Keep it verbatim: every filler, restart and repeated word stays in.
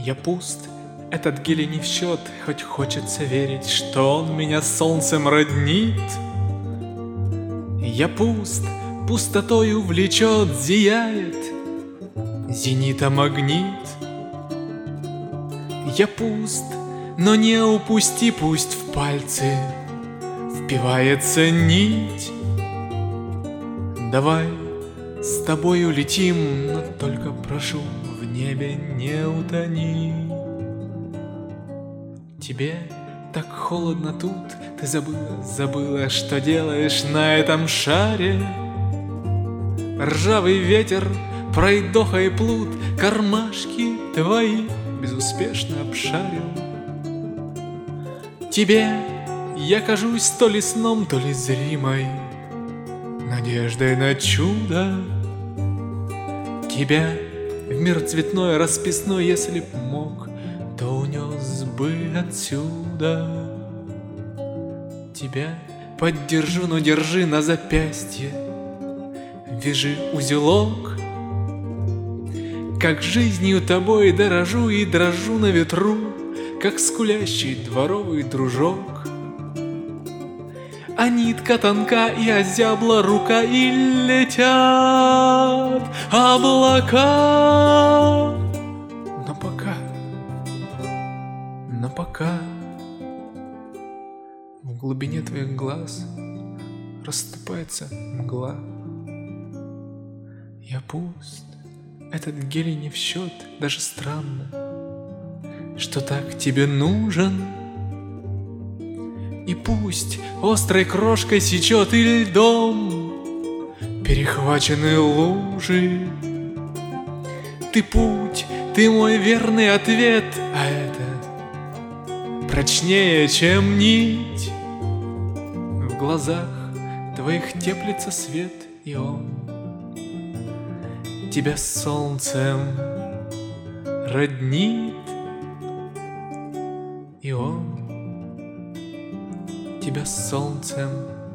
Я пуст, этот гелий не в счет, хоть хочется верить, что он меня с солнцем роднит. Я пуст, пустотою влечет, зияет, зенитом магнит. Я пуст, но не упусти, пусть в пальцы впивается нить. Давай с тобой улетим, но только прошу, в небе не утони. Тебе так холодно тут, ты забыла, забыла, что делаешь на этом шаре. Ржавый ветер, пройдоха и плут, кармашки твои безуспешно обшарил. Тебе я кажусь то ли сном, то ли зримой надеждой на чудо. Тебя в мир цветной расписной, если б мог, то унес бы отсюда. Тебя поддержу, но держи на запястье, вяжи узелок. Как жизнью тобой дорожу и дрожу на ветру, как скулящий дворовый дружок. А нитка тонка и озябла рука, и летят облака. Но пока, но пока в глубине твоих глаз расступается мгла. Я пуст, этот гелий не в счет, даже странно, что так тебе нужен. И пусть острой крошкой сечет и льдом перехвачены лужи. Ты путь, ты мой верный ответ, а это прочнее, чем нить. В глазах твоих теплится свет, и он тебя с солнцем роднит. И он тебя с солнцем